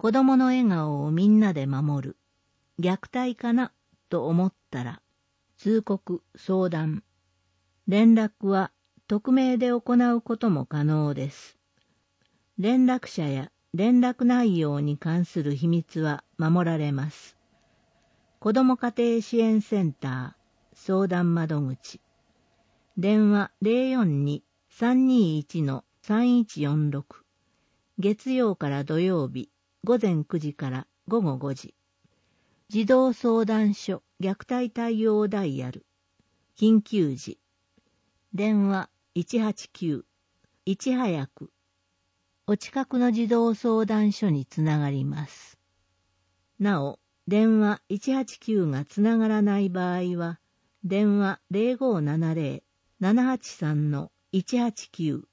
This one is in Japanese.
子供の笑顔をみんなで守る。虐待かなと思ったら、通告、相談。連絡は匿名で行うことも可能です。連絡者や連絡内容に関する秘密は守られます。子ども家庭支援センター相談窓口。電話 042-321-3146。月曜から土曜日午前9時から午後5時。児童相談所虐待対応ダイヤル。緊急時。電話189。いち早く。お近くの児童相談所につながります。なお、電話189がつながらない場合は、電話 0570-783-189